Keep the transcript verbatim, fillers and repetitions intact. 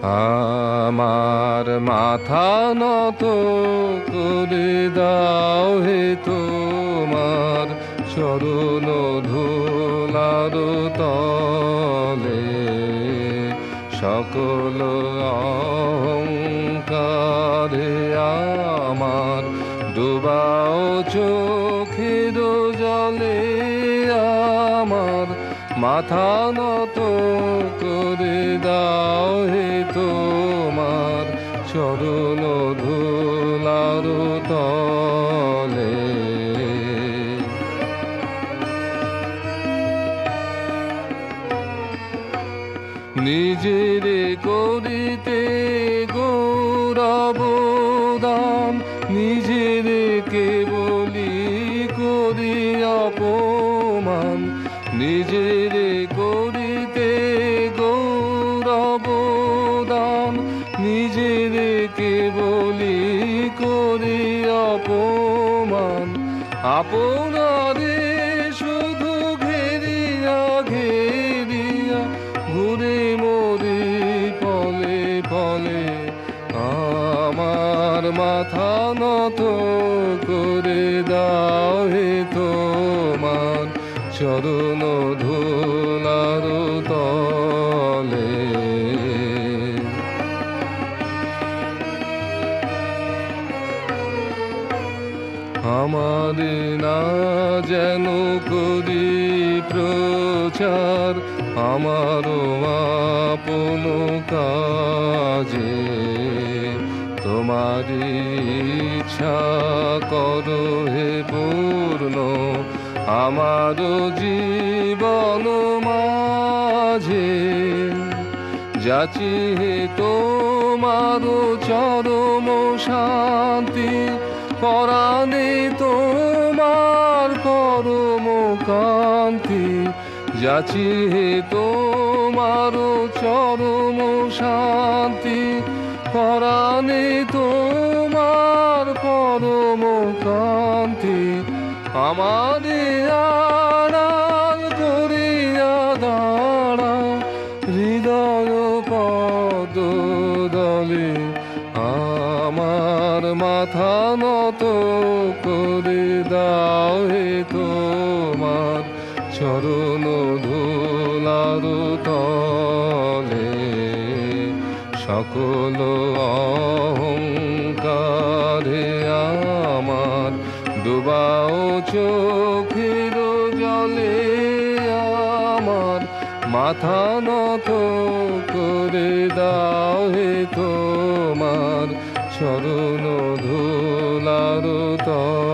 আমার মাথা নত করে দাও হে তোমার চরণ ধুলার তলে, সকল অহংকারে আমার ডুবাও চোখের জলে। আমার মাথা নত করে দাও হে তোমার চরণ ধুলার তলে। নিজের করিতে গৌরব দান, নিজের কেবলি করি অপমান। নিজের করিতে গৌরব দান, নিজের কেবলি করি অপমান। আপনারে শুধু ঘেরিয়া ঘেরিয়া ঘুরে মরি পলে পলে। আমার মাথা নত করে দাও হে তোমার চরণ ধুলার তলে। আমার না যেন করি প্রচার আমার আপন কাজে, তোমারি ইচ্ছা করো হে পূর্ণ আমার জীবন মাঝে। যাচি হে তোমার চরম শান্তি, পরাণে তোমার পরম কান্তি। যাচি হে তোমার চরম শান্তি, পরাণে তোমার পরম কান্তি। আমারে আড়াল করিয়া দাঁড়াও হৃদয় পদ দলে। আমার মাথা নত করে দাও হে তোমার চরণ ধুলার তলে। সকল অহংকারে আমার ডুবাও চোখের জলে। আমার মাথা নত করে দাও হে তোমার চরণ ধুলার তলে।